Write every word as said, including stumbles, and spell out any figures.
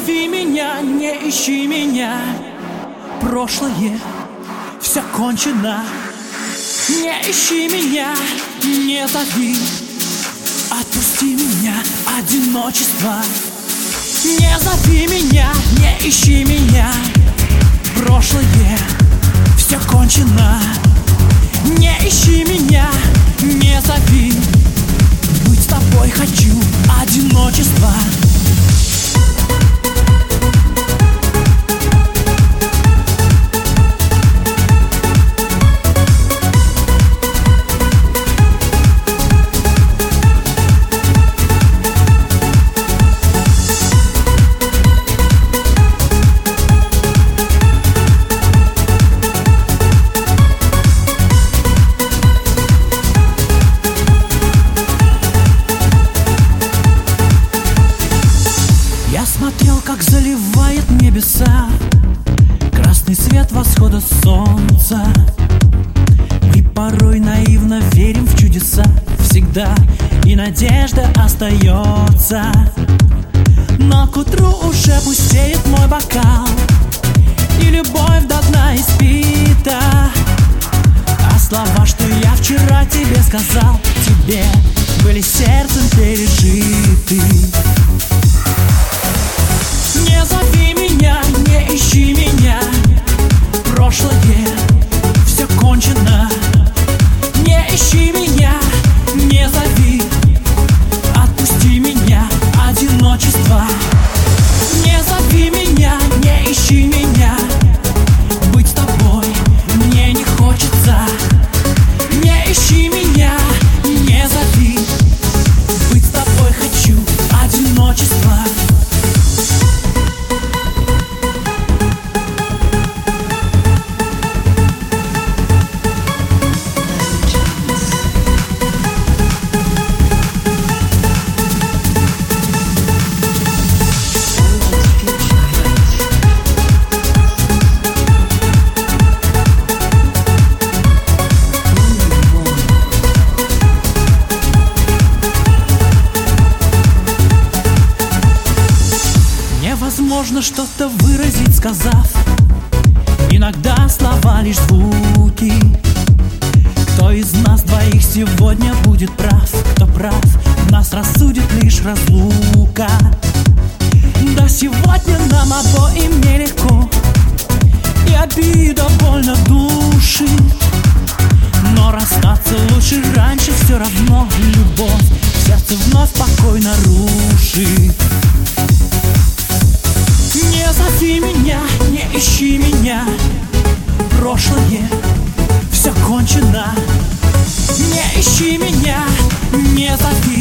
зови меня, не ищи меня. Прошлое все кончено. Не ищи меня, не зови. Отпусти меня, одиночество. Не зови меня, не ищи меня. Прошлое все кончено. Не ищи меня, не зови. Быть с тобой хочу, одиночество. Смотрел, как заливает небеса красный свет восхода солнца. Мы порой наивно верим в чудеса. Всегда и надежда остается. Но к утру уже пустеет мой бокал, и любовь до дна испита. А слова, что я вчера тебе сказал, тебе были сердцем пережиты. Не зови меня, не ищи меня. Прошлое все кончено. Не ищи меня, не зови. Отпусти меня, одиночество. Не зови меня, не ищи меня. Быть с тобой мне не хочется. Не ищи меня, не зови. Быть с тобой хочу, одиночество. Невозможно что-то выразить, сказав. Иногда слова лишь звуки. Кто из нас двоих сегодня будет прав? Кто прав? Нас рассудит лишь разлука. Да сегодня нам обоим нелегко, и обида больно душит. Но расстаться лучше раньше, все равно любовь в сердце вновь спокойно рушит. Не зови меня, не ищи меня. Прошлое все кончено. Не ищи меня, не зови.